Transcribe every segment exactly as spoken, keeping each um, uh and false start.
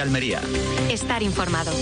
Almería. Estar informado.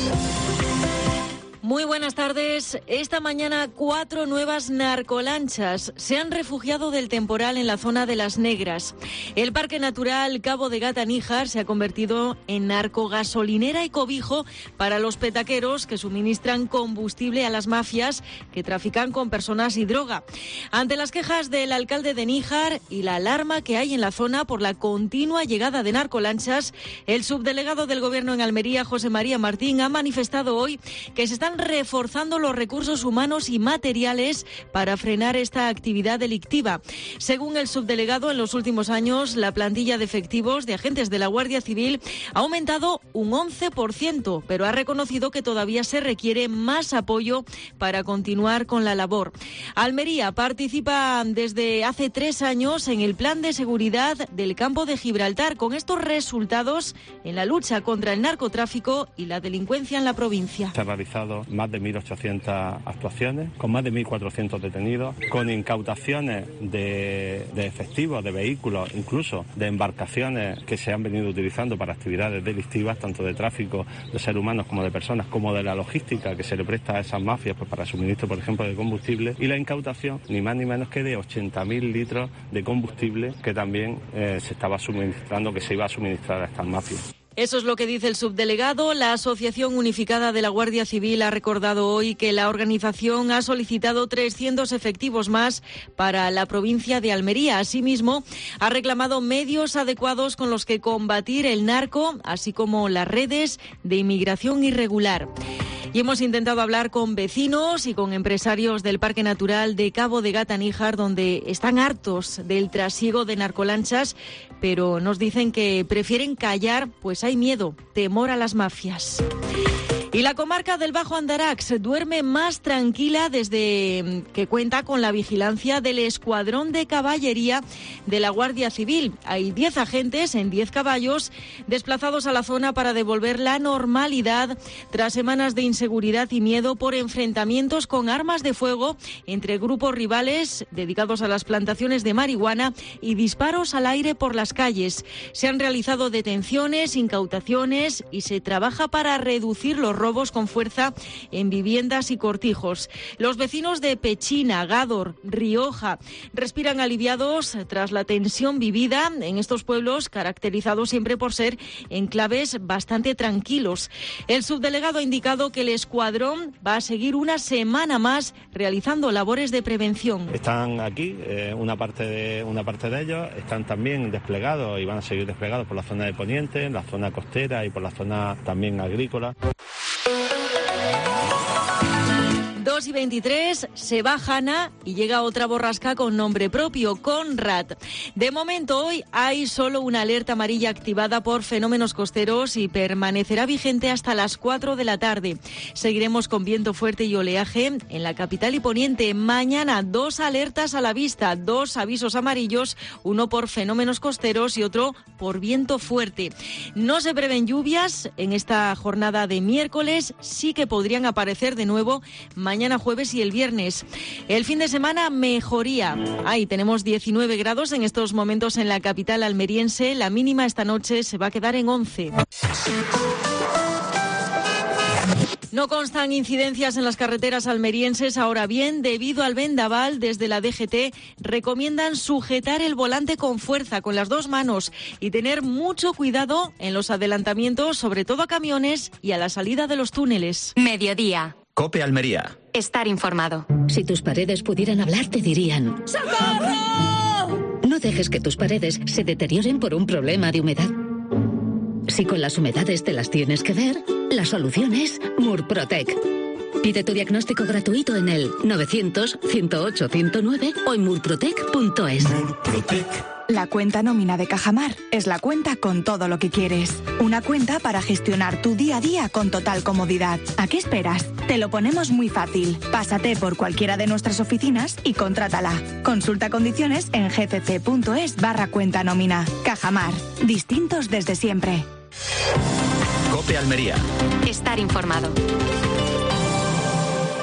Muy buenas tardes. Esta mañana cuatro nuevas narcolanchas se han refugiado del temporal en la zona de Las Negras. El Parque Natural Cabo de Gata-Níjar se ha convertido en narcogasolinera y cobijo para los petaqueros que suministran combustible a las mafias que trafican con personas y droga. Ante las quejas del alcalde de Níjar y la alarma que hay en la zona por la continua llegada de narcolanchas, el subdelegado del Gobierno en Almería, José María Martín, ha manifestado hoy que se están reforzando los recursos humanos y materiales para frenar esta actividad delictiva. Según el subdelegado, en los últimos años la plantilla de efectivos de agentes de la Guardia Civil ha aumentado un once por ciento, pero ha reconocido que todavía se requiere más apoyo para continuar con la labor. Almería participa desde hace tres años en el plan de seguridad del campo de Gibraltar, con estos resultados en la lucha contra el narcotráfico y la delincuencia en la provincia. Se ha realizado más de mil ochocientas actuaciones, con más de mil cuatrocientos detenidos, con incautaciones de, de efectivos, de vehículos, incluso de embarcaciones que se han venido utilizando para actividades delictivas, tanto de tráfico de seres humanos como de personas, como de la logística que se le presta a esas mafias pues, para suministro, por ejemplo, de combustible, y la incautación, ni más ni menos que de ochenta mil litros de combustible que también eh, se estaba suministrando, que se iba a suministrar a estas mafias. Eso es lo que dice el subdelegado. La Asociación Unificada de la Guardia Civil ha recordado hoy que la organización ha solicitado trescientos efectivos más para la provincia de Almería. Asimismo, ha reclamado medios adecuados con los que combatir el narco, así como las redes de inmigración irregular. Y hemos intentado hablar con vecinos y con empresarios del Parque Natural de Cabo de Gata-Níjar, donde están hartos del trasiego de narcolanchas, pero nos dicen que prefieren callar, pues hay miedo, temor a las mafias. Y la comarca del Bajo Andarax duerme más tranquila desde que cuenta con la vigilancia del Escuadrón de Caballería de la Guardia Civil. Hay diez agentes en diez caballos desplazados a la zona para devolver la normalidad tras semanas de inseguridad y miedo por enfrentamientos con armas de fuego entre grupos rivales dedicados a las plantaciones de marihuana y disparos al aire por las calles. Se han realizado detenciones, incautaciones y se trabaja para reducir los robos con fuerza en viviendas y cortijos. Los vecinos de Pechina, Gádor, Rioja respiran aliviados tras la tensión vivida en estos pueblos, caracterizados siempre por ser enclaves bastante tranquilos. El subdelegado ha indicado que el escuadrón va a seguir una semana más realizando labores de prevención. Están aquí, eh, una parte de una parte de ellos están también desplegados y van a seguir desplegados por la zona de Poniente, en la zona costera y por la zona también agrícola. dos y veintitrés, se va Hanna y llega otra borrasca con nombre propio, Conrad. De momento hoy hay solo una alerta amarilla activada por fenómenos costeros y permanecerá vigente hasta las cuatro de la tarde. Seguiremos con viento fuerte y oleaje en la capital y poniente. Mañana dos alertas a la vista, dos avisos amarillos, uno por fenómenos costeros y otro por viento fuerte. No se prevén lluvias en esta jornada de miércoles, sí que podrían aparecer de nuevo mañana jueves y el viernes. El fin de semana mejoría. Ahí tenemos diecinueve grados en estos momentos en la capital almeriense. La mínima esta noche se va a quedar en once. No constan incidencias en las carreteras almerienses. Ahora bien, debido al vendaval, desde la D G T recomiendan sujetar el volante con fuerza, con las dos manos, y tener mucho cuidado en los adelantamientos, sobre todo a camiones y a la salida de los túneles. Mediodía. COPE Almería. Estar informado. Si tus paredes pudieran hablar, te dirían: ¡socorro! No dejes que tus paredes se deterioren por un problema de humedad. Si con las humedades te las tienes que ver, la solución es Murprotec. Pide tu diagnóstico gratuito en el novecientos, ciento ocho, ciento nueve o en murprotec punto es. Murprotec. La cuenta nómina de Cajamar es la cuenta con todo lo que quieres. Una cuenta para gestionar tu día a día con total comodidad. ¿A qué esperas? Te lo ponemos muy fácil. Pásate por cualquiera de nuestras oficinas y contrátala. Consulta condiciones en gcc.es barra cuenta nómina. Cajamar. Distintos desde siempre. COPE Almería. Estar informado.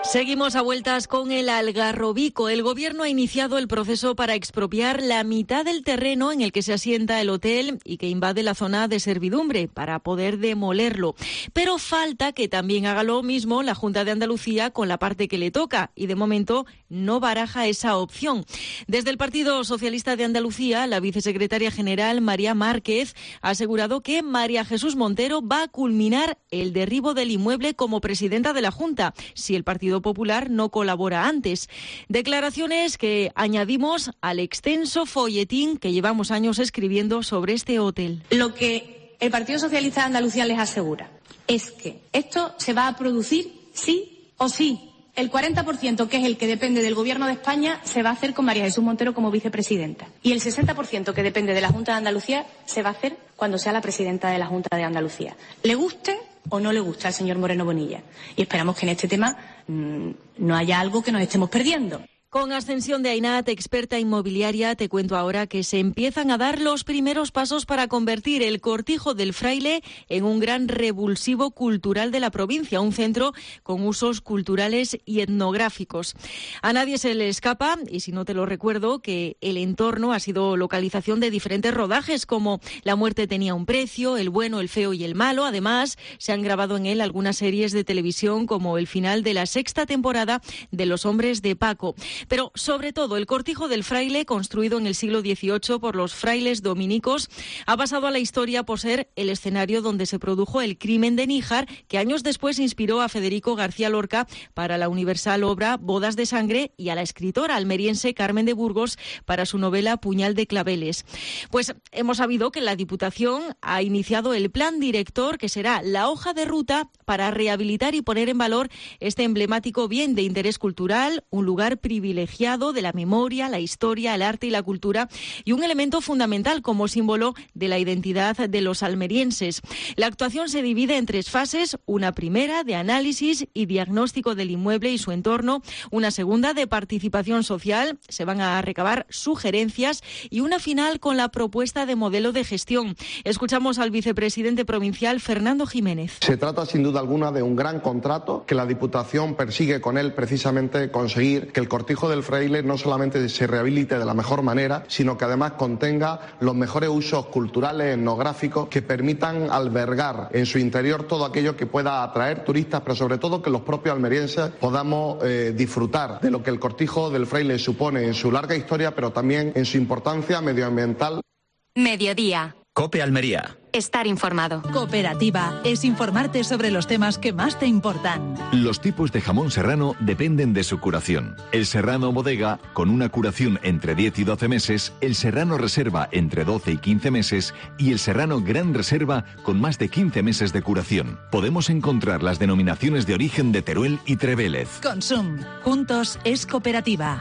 Seguimos a vueltas con el Algarrobico. El Gobierno ha iniciado el proceso para expropiar la mitad del terreno en el que se asienta el hotel y que invade la zona de servidumbre para poder demolerlo. Pero falta que también haga lo mismo la Junta de Andalucía con la parte que le toca y de momento no baraja esa opción. Desde el Partido Socialista de Andalucía, la vicesecretaria general María Márquez ha asegurado que María Jesús Montero va a culminar el derribo del inmueble como presidenta de la Junta, si el Partido Popular no colabora antes. Declaraciones que añadimos al extenso folletín que llevamos años escribiendo sobre este hotel. Lo que el Partido Socialista de Andalucía les asegura es que esto se va a producir sí o sí. El cuarenta por ciento, que es el que depende del Gobierno de España, se va a hacer con María Jesús Montero como vicepresidenta. Y el sesenta por ciento, que depende de la Junta de Andalucía, se va a hacer cuando sea la presidenta de la Junta de Andalucía. Le guste o no le gusta al señor Moreno Bonilla. Y esperamos que en este tema mmm, no haya algo que nos estemos perdiendo. Con Ascensión de Ainat, experta inmobiliaria, te cuento ahora que se empiezan a dar los primeros pasos para convertir el Cortijo del Fraile en un gran revulsivo cultural de la provincia, un centro con usos culturales y etnográficos. A nadie se le escapa, y si no te lo recuerdo, que el entorno ha sido localización de diferentes rodajes como La muerte tenía un precio, El bueno, el feo y el malo. Además, se han grabado en él algunas series de televisión como el final de la sexta temporada de Los hombres de Paco. Pero, sobre todo, el Cortijo del Fraile, construido en el siglo dieciocho por los frailes dominicos, ha pasado a la historia por ser el escenario donde se produjo el crimen de Níjar, que años después inspiró a Federico García Lorca para la universal obra Bodas de sangre y a la escritora almeriense Carmen de Burgos para su novela Puñal de claveles. Pues hemos sabido que la Diputación ha iniciado el plan director, que será la hoja de ruta para rehabilitar y poner en valor este emblemático bien de interés cultural, un lugar privilegiado privilegiado de la memoria, la historia, el arte y la cultura y un elemento fundamental como símbolo de la identidad de los almerienses. La actuación se divide en tres fases, una primera de análisis y diagnóstico del inmueble y su entorno, una segunda de participación social, se van a recabar sugerencias y una final con la propuesta de modelo de gestión. Escuchamos al vicepresidente provincial Fernando Jiménez. Se trata sin duda alguna de un gran contrato que la Diputación persigue con él precisamente conseguir que el Cortijo del Fraile no solamente se rehabilite de la mejor manera, sino que además contenga los mejores usos culturales, etnográficos, que permitan albergar en su interior todo aquello que pueda atraer turistas, pero sobre todo que los propios almerienses podamos eh, disfrutar de lo que el Cortijo del Fraile supone en su larga historia, pero también en su importancia medioambiental. Mediodía. COPE Almería. Estar informado. Cooperativa es informarte sobre los temas que más te importan. Los tipos de jamón serrano dependen de su curación. El serrano bodega, con una curación entre diez y doce meses, el serrano reserva entre doce y quince meses y el serrano gran reserva con más de quince meses de curación. Podemos encontrar las denominaciones de origen de Teruel y Trevélez. Consum. Juntos es cooperativa.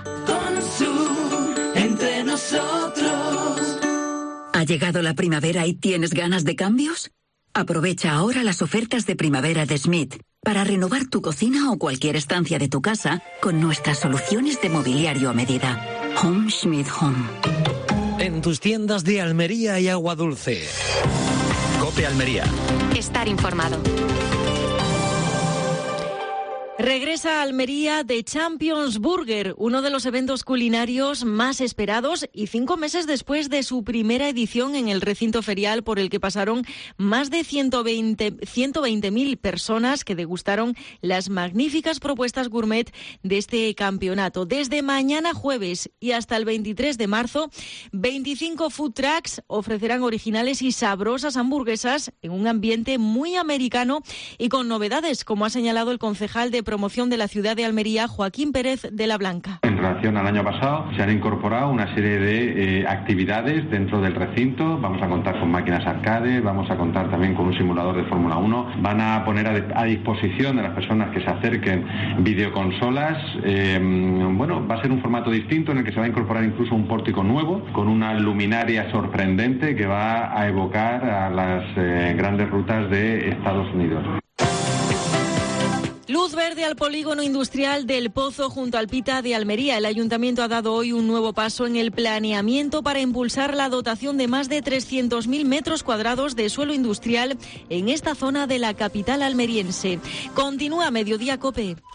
Consum. Entre nosotros. ¿Ha llegado la primavera y tienes ganas de cambios? Aprovecha ahora las ofertas de primavera de Schmidt para renovar tu cocina o cualquier estancia de tu casa con nuestras soluciones de mobiliario a medida. Home Schmidt Home. En tus tiendas de Almería y Agua Dulce. COPE Almería. Estar informado. Regresa a Almería The Champions Burger, uno de los eventos culinarios más esperados y cinco meses después de su primera edición en el recinto ferial por el que pasaron más de ciento veinte mil personas que degustaron las magníficas propuestas gourmet de este campeonato. Desde mañana jueves y hasta el veintitrés de marzo, veinticinco food trucks ofrecerán originales y sabrosas hamburguesas en un ambiente muy americano y con novedades, como ha señalado el concejal de promoción de la ciudad de Almería, Joaquín Pérez de la Blanca. En relación al año pasado, se han incorporado una serie de eh, actividades dentro del recinto. Vamos a contar con máquinas arcade, vamos a contar también con un simulador de Fórmula uno. Van a poner a, a disposición de las personas que se acerquen videoconsolas. Eh, bueno, va a ser un formato distinto en el que se va a incorporar incluso un pórtico nuevo con una luminaria sorprendente que va a evocar a las eh, grandes rutas de Estados Unidos. Luz verde al polígono industrial del Pozo junto al Pita de Almería. El ayuntamiento ha dado hoy un nuevo paso en el planeamiento para impulsar la dotación de más de trescientos mil metros cuadrados de suelo industrial en esta zona de la capital almeriense. Continúa Mediodía COPE.